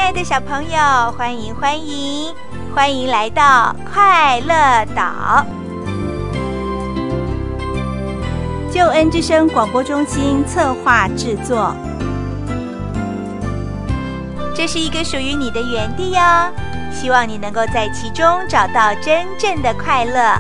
爱的小朋友，欢迎欢迎来到快乐岛。救恩之声广播中心策划制作。这是一个属于你的园地哦，希望你能够在其中找到真正的快乐。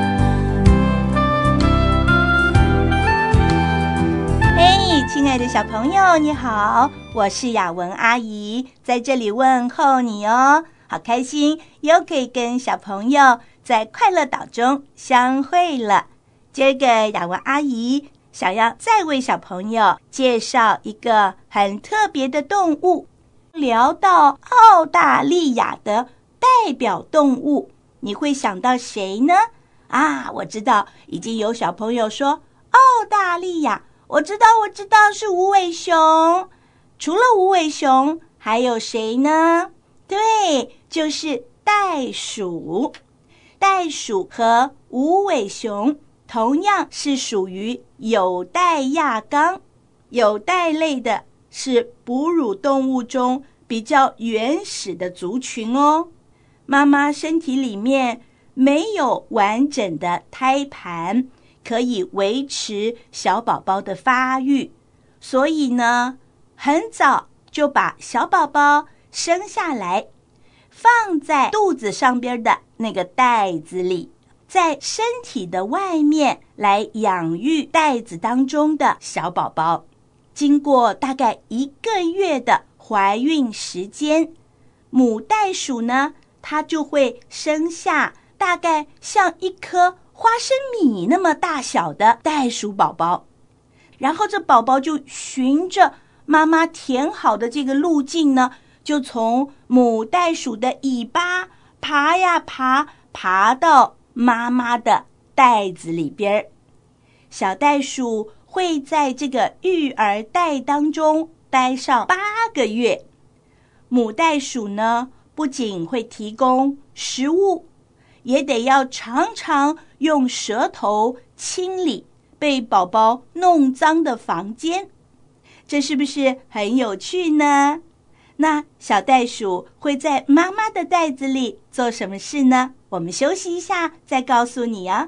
嘿，亲爱的小朋友，你好，我是雅文阿姨，在这里问候你哦。好开心，又可以跟小朋友在快乐岛中相会了。今个雅文阿姨想要再为小朋友介绍一个很特别的动物。聊到澳大利亚的代表动物，你会想到谁呢？我知道，已经有小朋友说澳大利亚，我知道是无尾熊。除了无尾熊，还有谁呢？对，就是袋鼠。袋鼠和无尾熊同样是属于有袋亚纲，有袋类的是哺乳动物中比较原始的族群哦。妈妈身体里面没有完整的胎盘，可以维持小宝宝的发育，所以呢，很早就把小宝宝生下来，放在肚子上边的那个袋子里，在身体的外面来养育袋子当中的小宝宝。经过大概1个月的怀孕时间，母袋鼠呢，它就会生下大概像一颗花生米那么大小的袋鼠宝宝。然后这宝宝就循着妈妈填好的这个路径呢，就从母袋鼠的尾巴爬呀爬到妈妈的袋子里边。小袋鼠会在这个育儿袋当中待上8个月。母袋鼠呢，不仅会提供食物，也得要常常用舌头清理被宝宝弄脏的房间。这是不是很有趣呢？那小袋鼠会在妈妈的袋子里做什么事呢？我们休息一下再告诉你啊。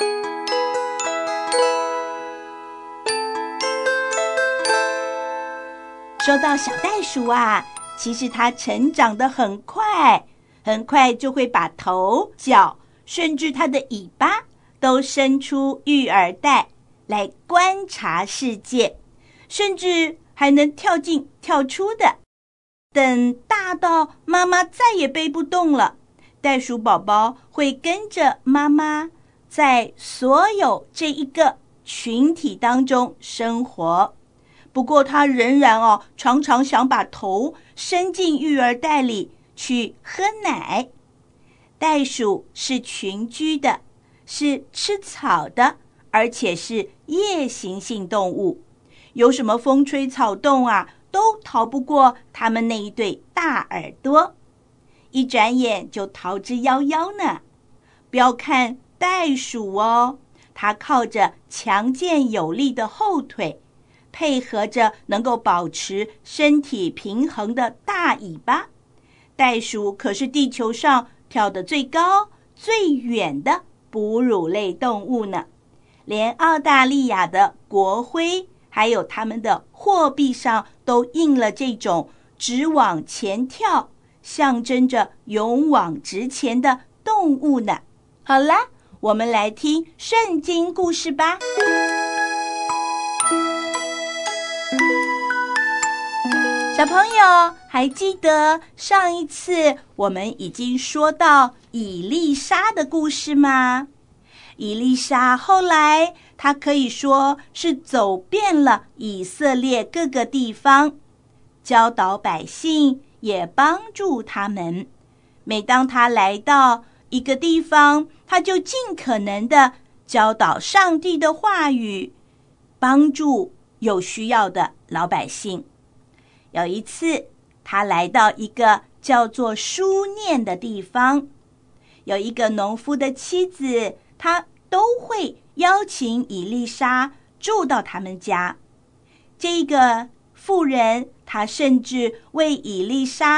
说到小袋鼠啊，其实它成长得很快，很快就会把头、脚，甚至它的尾巴都伸出育儿袋来观察世界，甚至还能跳进跳出的。等大到妈妈再也背不动了，袋鼠宝宝会跟着妈妈在所有这一个群体当中生活。不过他仍然常常想把头伸进育儿袋里去喝奶。袋鼠是群居的，是吃草的，而且是夜行性动物。有什么风吹草动都逃不过它们那一对大耳朵，一转眼就逃之夭夭呢。不要看袋鼠它靠着强健有力的后腿，配合着能够保持身体平衡的大尾巴，袋鼠可是地球上跳得最高最远的哺乳类动物呢。连澳大利亚的国徽还有他们的货币上都印了这种直往前跳，象征着勇往直前的动物呢。好啦，我们来听圣经故事吧。小朋友还记得上一次我们已经说到以利沙的故事吗？以利沙后来他可以说是走遍了以色列各个地方，教导百姓，也帮助他们。每当他来到一个地方，他就尽可能的教导上帝的话语，帮助有需要的老百姓。有一次他来到一个叫做书念的地方，有一个农夫的妻子，他都会邀请以利沙住到他们家。这个妇人她甚至为以利沙盖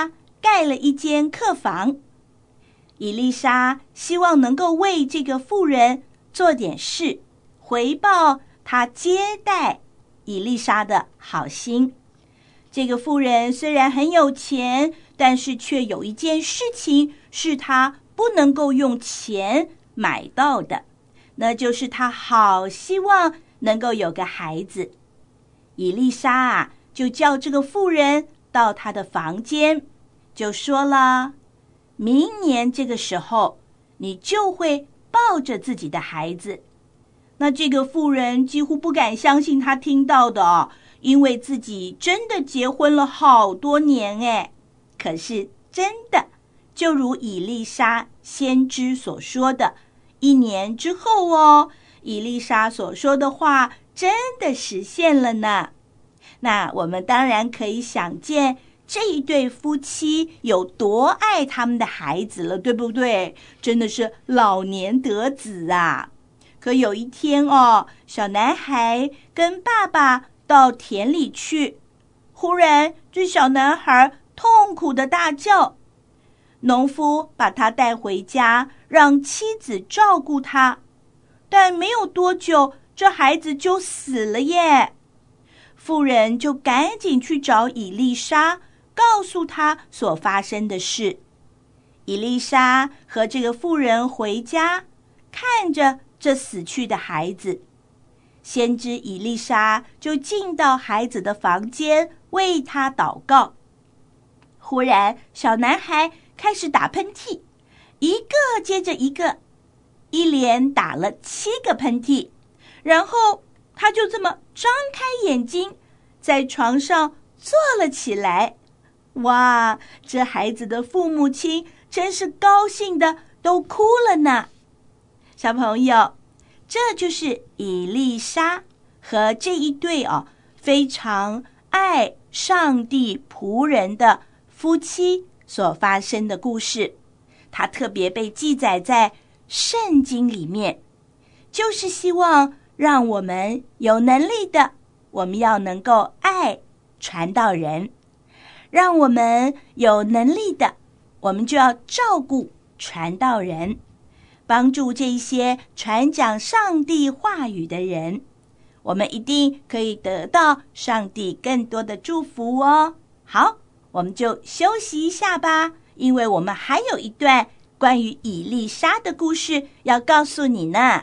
盖了一间客房。以利沙希望能够为这个妇人做点事，回报她接待以利沙的好心。这个妇人虽然很有钱，但是却有一件事情是她不能够用钱买到的，那就是她好希望能够有个孩子。以利沙就叫这个妇人到她的房间，就说了，明年这个时候你就会抱着自己的孩子。那这个妇人几乎不敢相信她听到的因为自己真的结婚了好多年哎。可是真的就如以利沙先知所说的，1年之后以利沙所说的话真的实现了呢。那我们当然可以想见这一对夫妻有多爱他们的孩子了，对不对？真的是老年得子啊。可有一天小男孩跟爸爸到田里去，忽然这小男孩痛苦的大叫，农夫把他带回家，让妻子照顾他，但没有多久这孩子就死了耶。妇人就赶紧去找以利沙，告诉他所发生的事。以利沙和这个妇人回家，看着这死去的孩子，先知以利沙就进到孩子的房间为他祷告。忽然小男孩开始打喷嚏，一个接着一个，一连打了7个喷嚏，然后他就这么张开眼睛，在床上坐了起来。哇，这孩子的父母亲真是高兴的都哭了呢。小朋友，这就是以利沙和这一对非常爱上帝仆人的夫妻所发生的故事。它特别被记载在圣经里面，就是希望让我们有能力的，我们要能够爱传道人；让我们有能力的，我们就要照顾传道人，帮助这些传讲上帝话语的人，我们一定可以得到上帝更多的祝福哦。好，我们就休息一下吧，因为我们还有一段关于以利沙的故事要告诉你呢。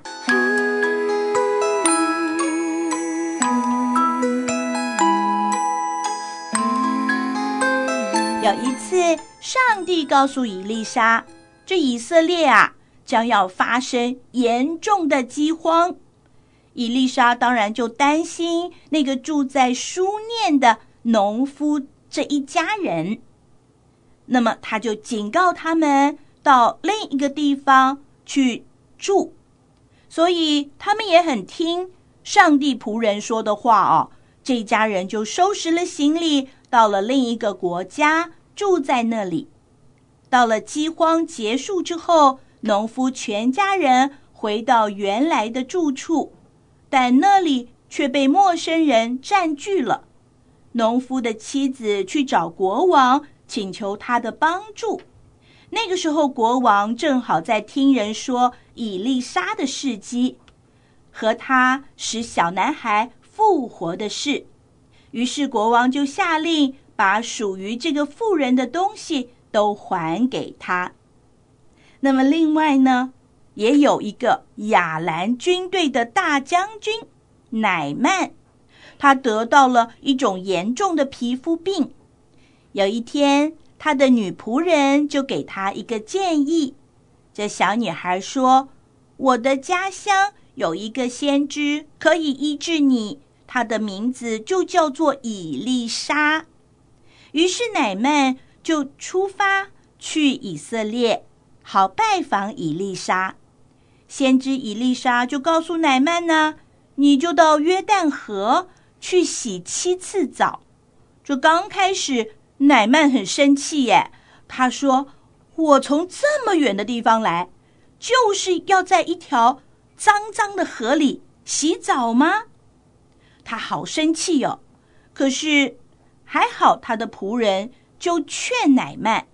有一次，上帝告诉以利沙，这以色列将要发生严重的饥荒。以利沙当然就担心那个住在书念的农夫这一家人，那么他就警告他们到另一个地方去住，所以他们也很听上帝仆人说的话这一家人就收拾了行李，到了另一个国家住在那里。到了饥荒结束之后，农夫全家人回到原来的住处，但那里却被陌生人占据了。农夫的妻子去找国王，请求他的帮助。那个时候国王正好在听人说以利沙的事迹和他使小男孩复活的事，于是国王就下令把属于这个妇人的东西都还给他。那么另外呢，也有一个亚兰军队的大将军乃曼，他得到了一种严重的皮肤病。有一天，他的女仆人就给他一个建议。这小女孩说，我的家乡有一个先知可以医治你，他的名字就叫做以利沙。于是乃曼就出发去以色列，好拜访以利沙。先知以利沙就告诉乃曼呢，你就到约旦河去洗7次澡。这刚开始乃曼很生气耶，他说，我从这么远的地方来，就是要在一条脏脏的河里洗澡吗？他好生气可是还好他的仆人就劝乃曼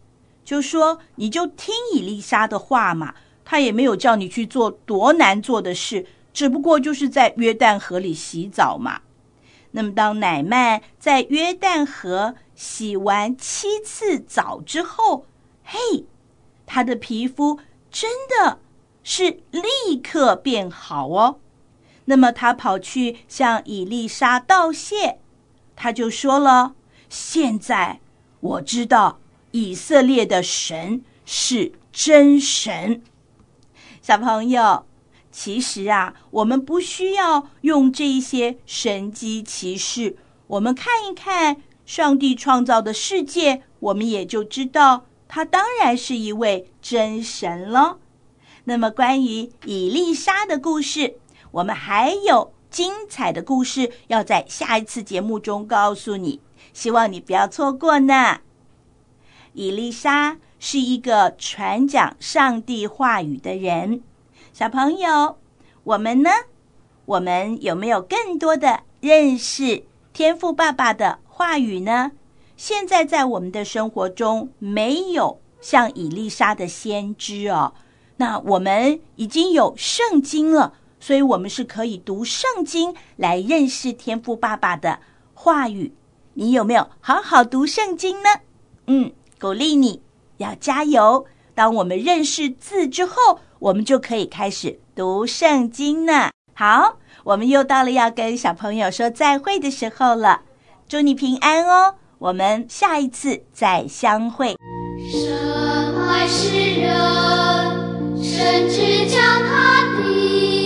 就说你就听以利沙的话嘛，他也没有叫你去做多难做的事，只不过就是在约旦河里洗澡嘛。那么当乃縵在约旦河洗完7次澡之后，嘿，他的皮肤真的是立刻变好哦。那么他跑去向以利沙道谢，他就说了，现在我知道以色列的神是真神。小朋友，其实啊，我们不需要用这些神迹奇事，我们看一看上帝创造的世界，我们也就知道他当然是一位真神了。那么关于以利沙的故事，我们还有精彩的故事要在下一次节目中告诉你，希望你不要错过呢。以利沙是一个传讲上帝话语的人。小朋友，我们呢？我们有没有更多的认识天父爸爸的话语呢？现在在我们的生活中没有像以利沙的先知哦，那我们已经有圣经了，所以我们是可以读圣经来认识天父爸爸的话语。你有没有好好读圣经呢？鼓励你要加油。当我们认识字之后，我们就可以开始读圣经呢。好，我们又到了要跟小朋友说再会的时候了，祝你平安哦，我们下一次再相会。 神爱世人，甚至将他的